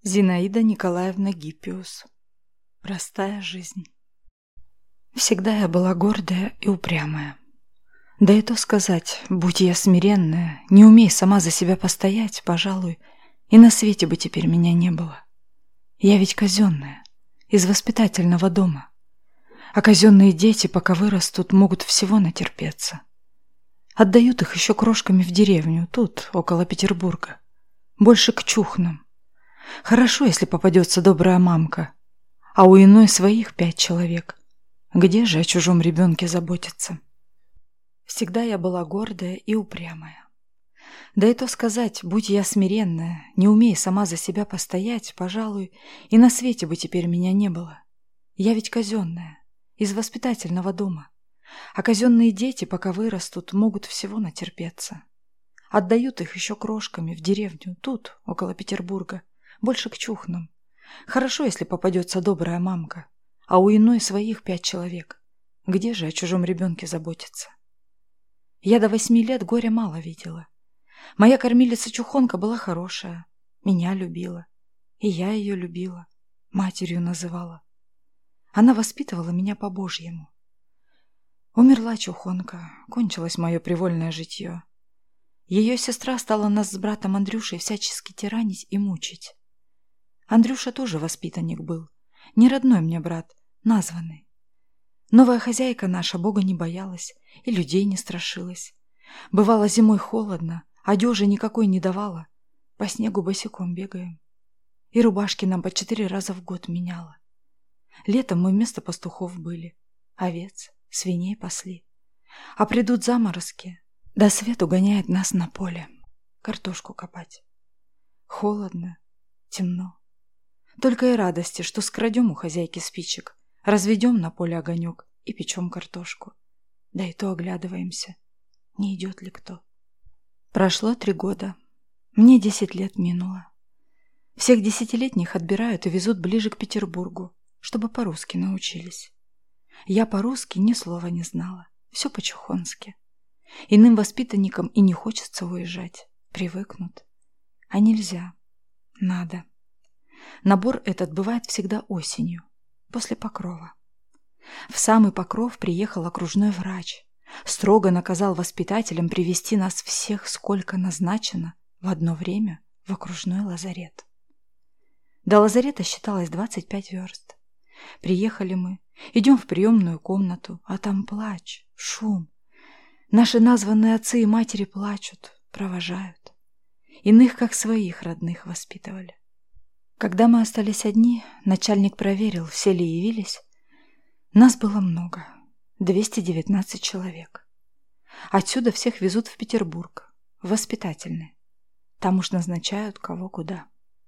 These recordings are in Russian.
Зинаида Николаевна Гиппиус. Простая жизнь. Всегда я была гордая и упрямая. Да и то сказать, будь я смиренная, не умей сама за себя постоять, пожалуй, и на свете бы теперь меня не было. Я ведь казенная, из воспитательного дома. А казенные дети, пока вырастут, могут всего натерпеться. Отдают их еще крошками в деревню, тут, около Петербурга. Больше к чухнам. Хорошо, если попадется добрая мамка, а у иной своих 5 человек. Где же о чужом ребенке заботиться? Всегда я была гордая и упрямая. Да и то сказать, будь я смиренная, не умей сама за себя постоять, пожалуй, и на свете бы теперь меня не было. Я ведь казенная, из воспитательного дома. А казенные дети, пока вырастут, могут всего натерпеться. Отдают их еще крошками в деревню, тут, около Петербурга. Больше к чухнам. Хорошо, если попадется добрая мамка, а у иной своих 5 человек. Где же о чужом ребенке заботиться? Я до 8 лет горя мало видела. Моя кормилица-чухонка была хорошая, меня любила. И я ее любила, матерью называла. Она воспитывала меня по-божьему. Умерла чухонка, кончилось мое привольное житье. Ее сестра стала нас с братом Андрюшей всячески тиранить и мучить. Андрюша тоже воспитанник был, не родной мне брат, названный. Новая хозяйка наша Бога не боялась и людей не страшилась. Бывало зимой холодно, одежи никакой не давала, по снегу босиком бегаем. И рубашки нам по 4 раза в год меняла. Летом мы вместо пастухов были, овец, свиней пасли. А придут заморозки, до свету гоняет нас на поле, картошку копать. Холодно, темно. Только и радости, что скрадем у хозяйки спичек, разведем на поле огонек и печем картошку. Да и то оглядываемся, не идет ли кто. Прошло 3 года. Мне 10 лет минуло. Всех 10-летних отбирают и везут ближе к Петербургу, чтобы по-русски научились. Я по-русски ни слова не знала, все по-чухонски. Иным воспитанникам и не хочется уезжать, привыкнут. А нельзя, надо. Набор этот бывает всегда осенью, после покрова. В самый покров приехал окружной врач. Строго наказал воспитателям привести нас всех, сколько назначено, в одно время в окружной лазарет. До лазарета считалось 25 верст. Приехали мы, идем в приемную комнату, а там плач, шум. Наши названные отцы и матери плачут, провожают. Иных, как своих родных, воспитывали. Когда мы остались одни, начальник проверил, все ли явились. Нас было много, 219 человек. Отсюда всех везут в Петербург, в воспитательный. Там уж назначают, кого куда.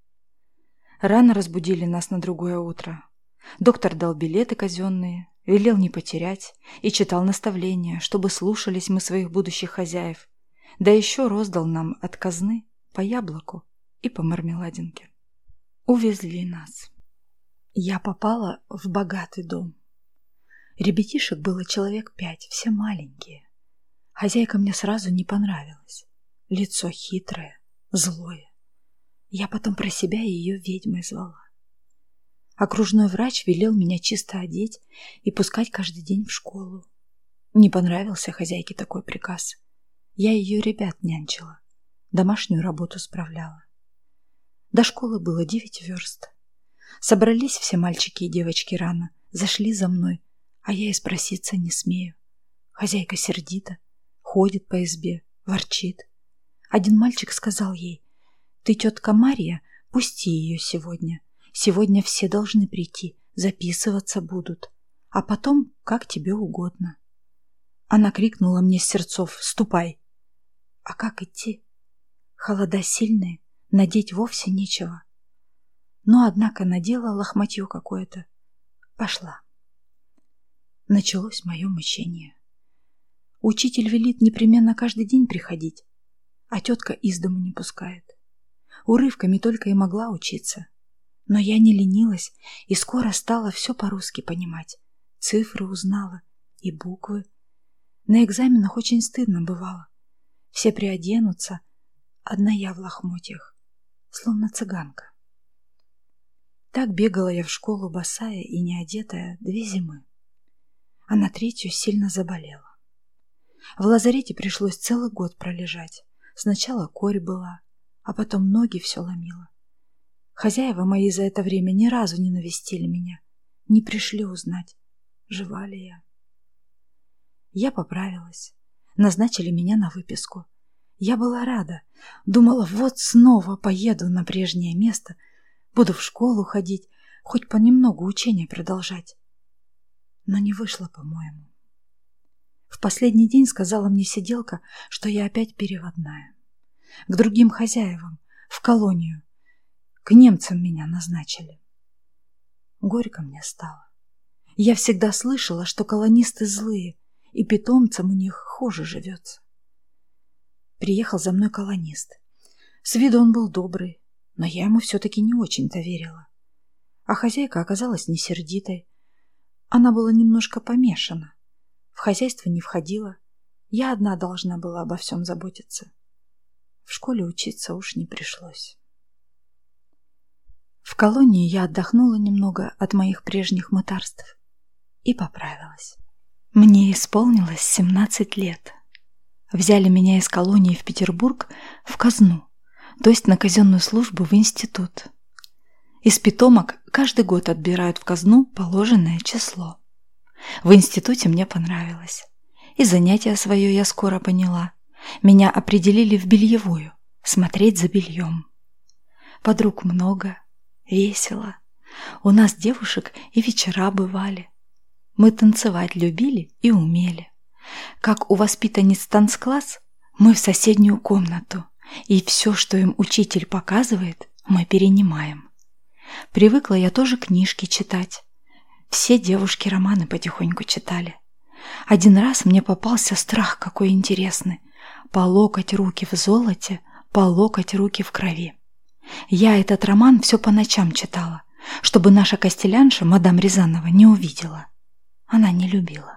Рано разбудили нас на другое утро. Доктор дал билеты казенные, велел не потерять и читал наставления, чтобы слушались мы своих будущих хозяев, да еще роздал нам от казны по яблоку и по мармеладинке. Увезли нас. Я попала в богатый дом. Ребятишек было человек 5, все маленькие. Хозяйка мне сразу не понравилась. Лицо хитрое, злое. Я потом про себя ее ведьмой звала. Окружной врач велел меня чисто одеть и пускать каждый день в школу. Не понравился хозяйке такой приказ. Я ее ребят нянчила, домашнюю работу справляла. До школы было 9 верст. Собрались все мальчики и девочки рано, зашли за мной, а я и спроситься не смею. Хозяйка сердита, ходит по избе, ворчит. Один мальчик сказал ей: «Ты, тетка Марья, пусти ее сегодня. Сегодня все должны прийти, записываться будут. А потом, как тебе угодно». Она крикнула мне с сердцов: «Ступай!» А как идти? Холода сильные, надеть вовсе нечего. Но, однако, надела лохматье какое-то. Пошла. Началось мое мучение. Учитель велит непременно каждый день приходить, а тетка из дому не пускает. Урывками только и могла учиться. Но я не ленилась и скоро стала все по-русски понимать. Цифры узнала и буквы. На экзаменах очень стыдно бывало. Все приоденутся, одна я в лохмотьях, словно цыганка. Так бегала я в школу босая и неодетая 2 зимы, а на 3-ю сильно заболела. В лазарете пришлось целый год пролежать. Сначала корь была, а потом ноги все ломило. Хозяева мои за это время ни разу не навестили меня, не пришли узнать, жива ли я. Я поправилась, назначили меня на выписку. Я была рада, думала, вот снова поеду на прежнее место, буду в школу ходить, хоть понемногу учения продолжать. Но не вышло, по-моему. В последний день сказала мне сиделка, что я опять переводная. К другим хозяевам, в колонию. К немцам меня назначили. Горько мне стало. Я всегда слышала, что колонисты злые, и питомцам у них хуже живется. Приехал за мной колонист. С виду он был добрый, но я ему все-таки не очень-то верила. А хозяйка оказалась не сердитой. Она была немножко помешана. В хозяйство не входила. Я одна должна была обо всем заботиться. В школе учиться уж не пришлось. В колонии я отдохнула немного от моих прежних мытарств и поправилась. Мне исполнилось 17 лет. Взяли меня из колонии в Петербург в казну, то есть на казенную службу в институт. Из питомок каждый год отбирают в казну положенное число. В институте мне понравилось. И занятие свое я скоро поняла. Меня определили в бельевую, смотреть за бельем. Подруг много, весело. У нас девушек и вечера бывали. Мы танцевать любили и умели. Как у воспитанниц танцкласс, мы в соседнюю комнату, и все, что им учитель показывает, мы перенимаем. Привыкла я тоже книжки читать. Все девушки романы потихоньку читали. Один раз мне попался страх какой интересный. По локоть руки в золоте, по локоть руки в крови. Я этот роман все по ночам читала, чтобы наша костелянша, мадам Рязанова, не увидела. Она не любила.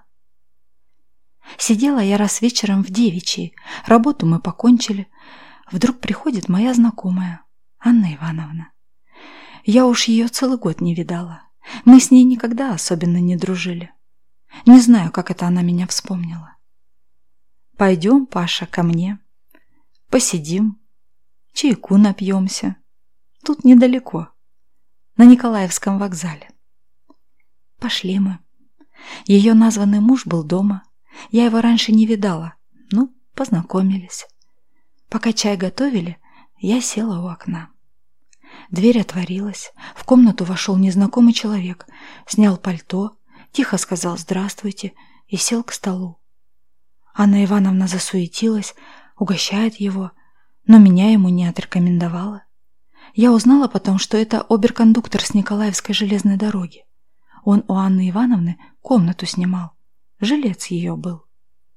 Сидела я раз вечером в девичьей, работу мы покончили. Вдруг приходит моя знакомая, Анна Ивановна. Я уж ее целый год не видала. Мы с ней никогда особенно не дружили. Не знаю, как это она меня вспомнила. Пойдем, Паша, ко мне. Посидим, чайку напьемся. Тут недалеко, на Николаевском вокзале. Пошли мы. Ее названный муж был дома. Я его раньше не видала. Ну, познакомились. Пока чай готовили, я села у окна. Дверь отворилась. В комнату вошел незнакомый человек. Снял пальто, тихо сказал «здравствуйте» и сел к столу. Анна Ивановна засуетилась, угощает его, но меня ему не отрекомендовала. Я узнала потом, что это оберкондуктор с Николаевской железной дороги. Он у Анны Ивановны комнату снимал. Жилец ее был.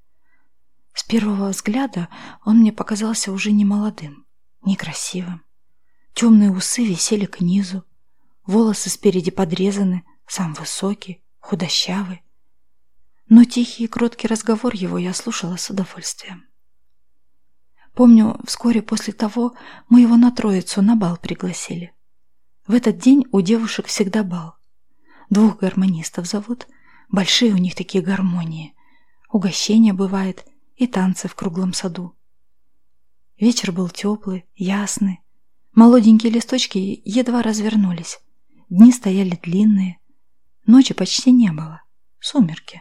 С первого взгляда он мне показался уже не молодым, некрасивым. Темные усы висели к низу, волосы спереди подрезаны, сам высокий, худощавый. Но тихий и кроткий разговор его я слушала с удовольствием. Помню, вскоре после того мы его на Троицу на бал пригласили. В этот день у девушек всегда бал. 2 гармонистов зовут, большие у них такие гармонии. Угощение бывает и танцы в круглом саду. Вечер был теплый, ясный. Молоденькие листочки едва развернулись. Дни стояли длинные. Ночи почти не было. Сумерки.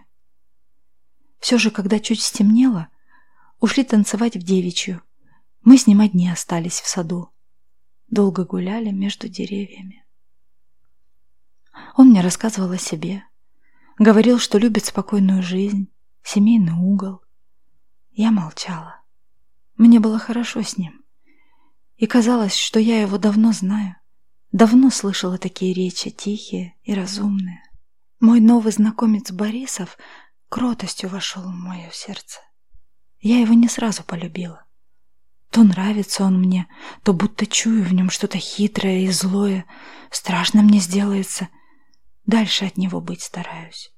Все же, когда чуть стемнело, ушли танцевать в девичью. Мы с ним одни остались в саду. Долго гуляли между деревьями. Он мне рассказывал о себе. Говорил, что любит спокойную жизнь, семейный угол. Я молчала. Мне было хорошо с ним. И казалось, что я его давно знаю. Давно слышала такие речи, тихие и разумные. Мой новый знакомец Борисов кротостью вошел в мое сердце. Я его не сразу полюбила. То нравится он мне, то будто чую в нем что-то хитрое и злое. Страшно мне сделается. Дальше от него быть стараюсь.